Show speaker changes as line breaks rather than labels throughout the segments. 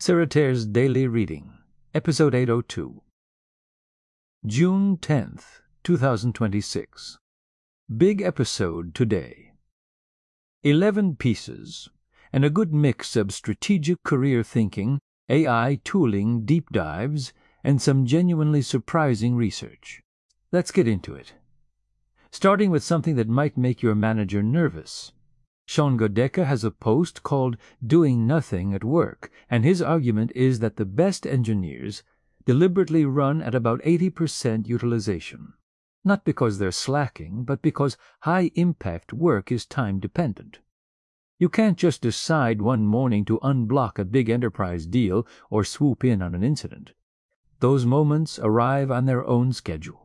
Sarah Daily Reading, Episode 802. June 10th, 2026. Big episode today. 11 pieces, and a good mix of strategic career thinking, AI tooling deep dives, and some genuinely surprising research. Let's get into it. Starting with something that might make your manager nervous. Sean Godeka has a post called Doing Nothing at Work, and his argument is that the best engineers deliberately run at about 80% utilization. Not because they're slacking, but because high-impact work is time-dependent. You can't just decide one morning to unblock a big enterprise deal or swoop in on an incident. Those moments arrive on their own schedule.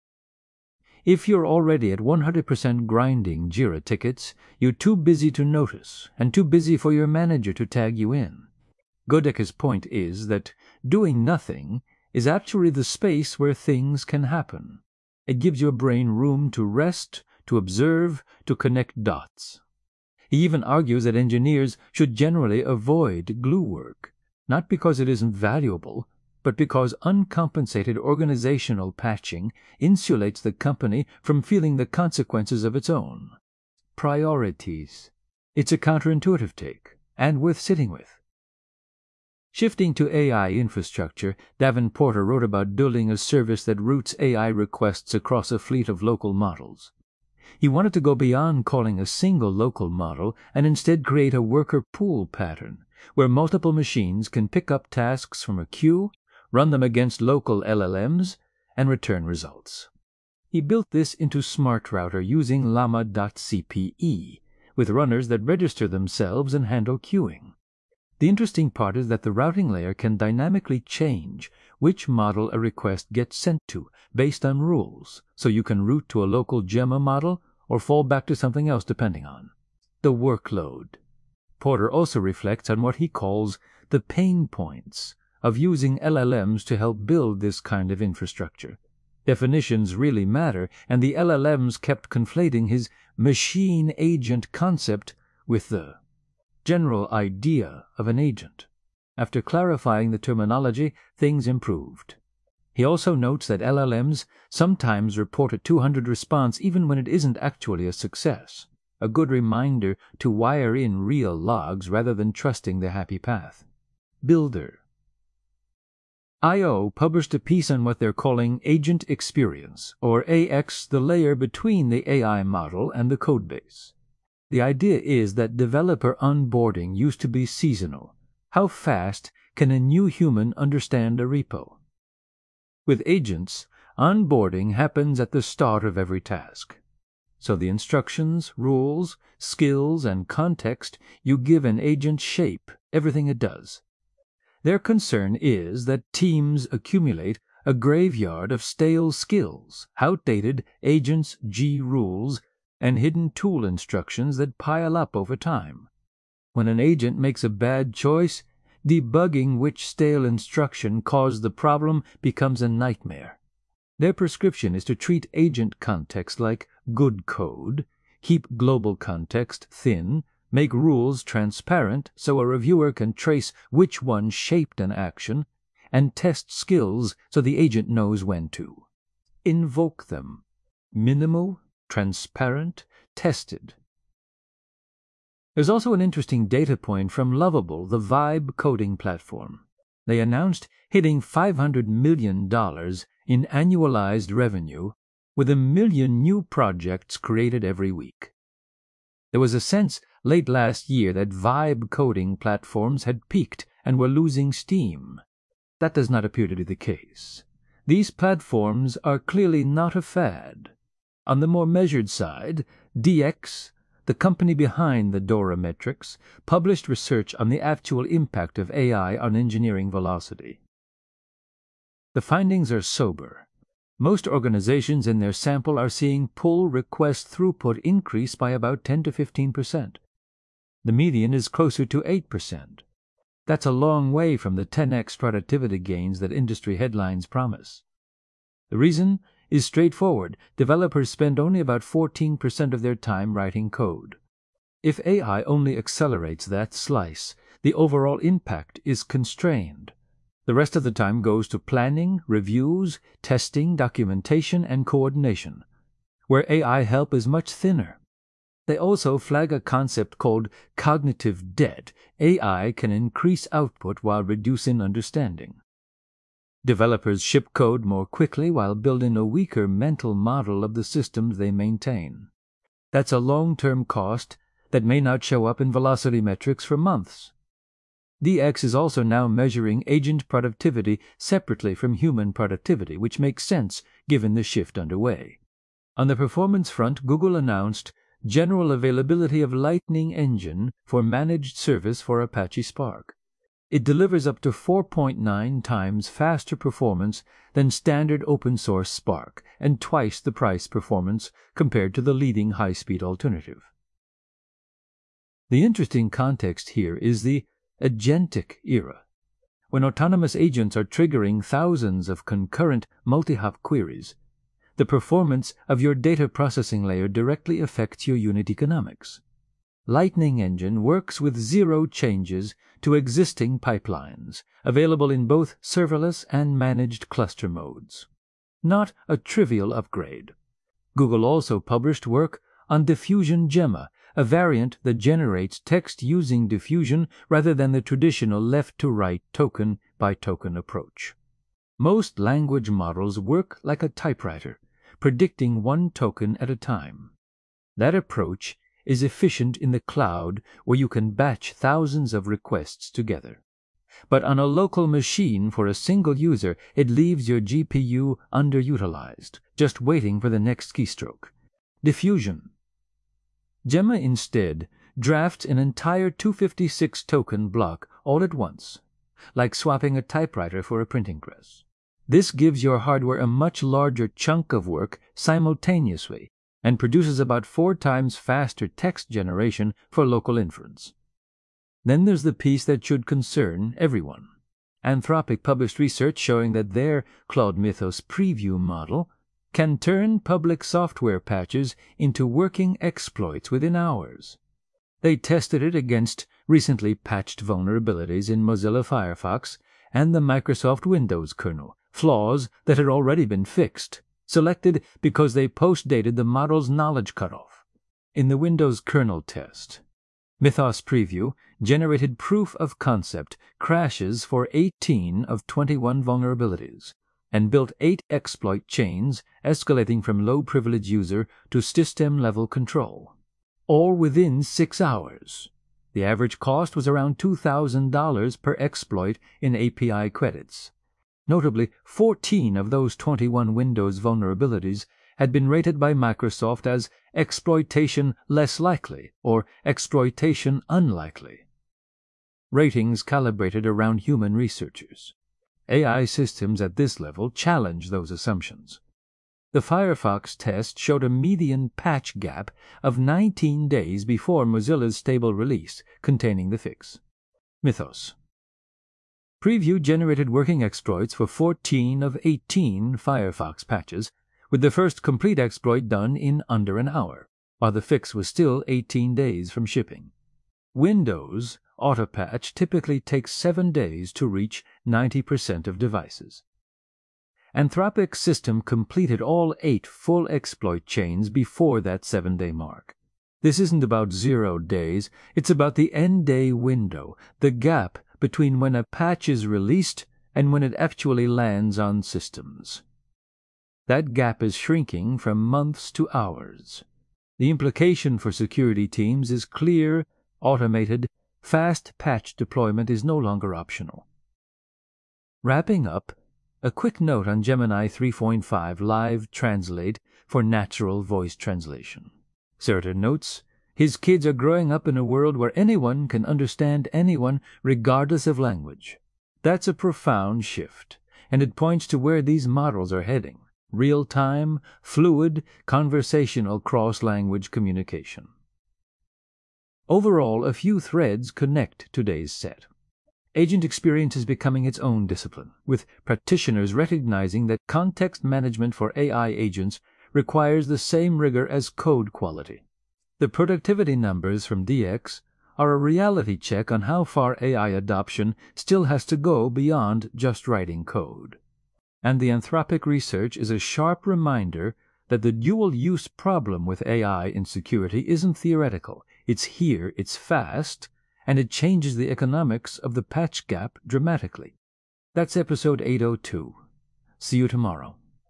If you're already at 100% grinding Jira tickets, you're too busy to notice and too busy for your manager to tag you in. Godeka's point is that doing nothing is actually the space where things can happen. It gives your brain room to rest, to observe, to connect dots. He even argues that engineers should generally avoid glue work, not because it isn't valuable, but because uncompensated organizational patching insulates the company from feeling the consequences of its own. Priorities. It's a counterintuitive take, and worth sitting with. Shifting to AI infrastructure, Davin Porter wrote about building a service that routes AI requests across a fleet of local models. He wanted to go beyond calling a single local model and instead create a worker pool pattern, where multiple machines can pick up tasks from a queue, run them against local LLMs, and return results. He built this into SmartRouter using llama.cpe, with runners that register themselves and handle queuing. The interesting part is that the routing layer can dynamically change which model a request gets sent to based on rules, so you can route to a local Gemma model or fall back to something else depending on the workload. Porter also reflects on what he calls the pain points of using LLMs to help build this kind of infrastructure. Definitions really matter, and the LLMs kept conflating his machine agent concept with the general idea of an agent. After clarifying the terminology, things improved. He also notes that LLMs sometimes report a 200 response even when it isn't actually a success, a good reminder to wire in real logs rather than trusting the happy path. Builder. I/O published a piece on what they're calling Agent Experience, or AX, the layer between the AI model and the codebase. The idea is that developer onboarding used to be seasonal. How fast can a new human understand a repo? With agents, onboarding happens at the start of every task. So the instructions, rules, skills, and context you give an agent shape everything it does. Their concern is that teams accumulate a graveyard of stale skills, outdated agents' G rules, and hidden tool instructions that pile up over time. When an agent makes a bad choice, debugging which stale instruction caused the problem becomes a nightmare. Their prescription is to treat agent context like good code, keep global context thin, make rules transparent so a reviewer can trace which one shaped an action, and test skills so the agent knows when to invoke them. Minimal, transparent, tested. There's also an interesting data point from Lovable, the Vibe coding platform. They announced hitting $500 million in annualized revenue with 1 million new projects created every week. There was a sense late last year that Vibe coding platforms had peaked and were losing steam. That does not appear to be the case. These platforms are clearly not a fad. On the more measured side, DX, the company behind the Dora metrics, published research on the actual impact of AI on engineering velocity. The findings are sober. Most organizations in their sample are seeing pull request throughput increase by about 10 to 15%. The median is closer to 8%. That's a long way from the 10x productivity gains that industry headlines promise. The reason is straightforward. Developers spend only about 14% of their time writing code. If AI only accelerates that slice, the overall impact is constrained. The rest of the time goes to planning, reviews, testing, documentation, and coordination, where AI help is much thinner. They also flag a concept called cognitive debt. AI can increase output while reducing understanding. Developers ship code more quickly while building a weaker mental model of the systems they maintain. That's a long-term cost that may not show up in velocity metrics for months. DX is also now measuring agent productivity separately from human productivity, which makes sense given the shift underway. On the performance front, Google announced general availability of Lightning Engine for managed service for Apache Spark. It delivers up to 4.9 times faster performance than standard open-source Spark and twice the price performance compared to the leading high-speed alternative. The interesting context here is the agentic era, when autonomous agents are triggering thousands of concurrent multi-hop queries. The performance of your data processing layer directly affects your unit economics. Lightning Engine works with zero changes to existing pipelines, available in both serverless and managed cluster modes. Not a trivial upgrade. Google also published work on Diffusion Gemma, a variant that generates text using diffusion rather than the traditional left-to-right token-by-token approach. Most language models work like a typewriter, predicting one token at a time. That approach is efficient in the cloud, where you can batch thousands of requests together. But on a local machine for a single user, it leaves your GPU underutilized, just waiting for the next keystroke. Diffusion. Gemma instead drafts an entire 256-token block all at once, like swapping a typewriter for a printing press. This gives your hardware a much larger chunk of work simultaneously and produces about 4 times faster text generation for local inference. Then there's the piece that should concern everyone. Anthropic published research showing that their Claude Mythos preview model can turn public software patches into working exploits within hours. They tested it against recently patched vulnerabilities in Mozilla Firefox and the Microsoft Windows kernel, flaws that had already been fixed, selected because they post-dated the model's knowledge cutoff. In the Windows kernel test, Mythos Preview generated proof of concept crashes for 18 of 21 vulnerabilities, and built 8 exploit chains escalating from low-privilege user to system-level control, all within 6 hours. The average cost was around $2,000 per exploit in API credits. Notably, 14 of those 21 Windows vulnerabilities had been rated by Microsoft as exploitation less likely or exploitation unlikely. Ratings calibrated around human researchers. AI systems at this level challenge those assumptions. The Firefox test showed a median patch gap of 19 days before Mozilla's stable release containing the fix. Mythos. Preview generated working exploits for 14 of 18 Firefox patches, with the first complete exploit done in under an hour, while the fix was still 18 days from shipping. Windows Autopatch typically takes 7 days to reach 90% of devices. Anthropic's system completed all 8 full exploit chains before that 7-day mark. This isn't about 0 days, it's about the end-day window, the gap between when a patch is released and when it actually lands on systems. That gap is shrinking from months to hours. The implication for security teams is clear, automated, fast patch deployment is no longer optional. Wrapping up, a quick note on Gemini 3.5 Live Translate for natural voice translation. Serta notes, his kids are growing up in a world where anyone can understand anyone regardless of language. That's a profound shift, and it points to where these models are heading: real-time, fluid, conversational cross-language communication. Overall, a few threads connect today's set. Agent experience is becoming its own discipline, with practitioners recognizing that context management for AI agents requires the same rigor as code quality. The productivity numbers from DX are a reality check on how far AI adoption still has to go beyond just writing code. And the Anthropic research is a sharp reminder that the dual-use problem with AI in security isn't theoretical. It's here, it's fast, and it changes the economics of the patch gap dramatically. That's episode 802. See you tomorrow.